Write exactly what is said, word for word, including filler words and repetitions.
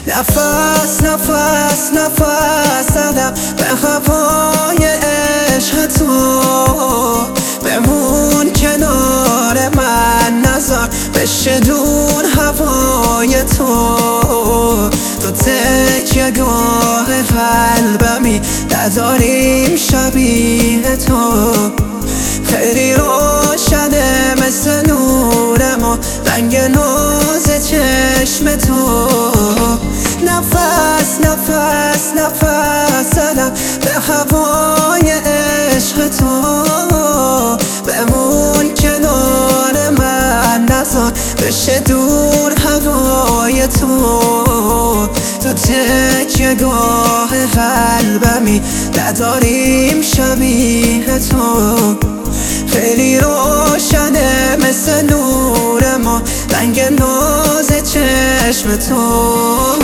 نفس نفس نفس زدم به هوای عشق تو، بمون کنار من نذار بشه دور هوای تو. تو تکیه گاه قلبمی نداریم شبیه تو، خیلی روشنه مثل نور ما رنگ ناز چشم تو. نفس نفس نفس زدم به هوای عشق تو، بمون کنار من نذار بشه دور هوای تو. تو تکیه گاه قلبمی نداریم شبیه تو، خیلی روشنه مثل نور ما رنگ ناز چشم تو.